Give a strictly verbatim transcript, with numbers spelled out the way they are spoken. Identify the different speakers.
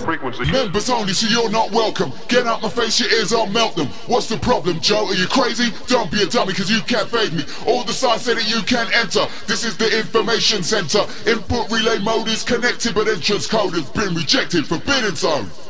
Speaker 1: frequency.
Speaker 2: Members only, so you're not welcome. Get out my face, your ears, I'll melt them. What's the problem, Joe? Are you crazy? Don't be a dummy, cause you can't fade me. All the signs say that you can't enter. This is the information center. Input relay mode is connected, but entrance code has been rejected. Forbidden zone.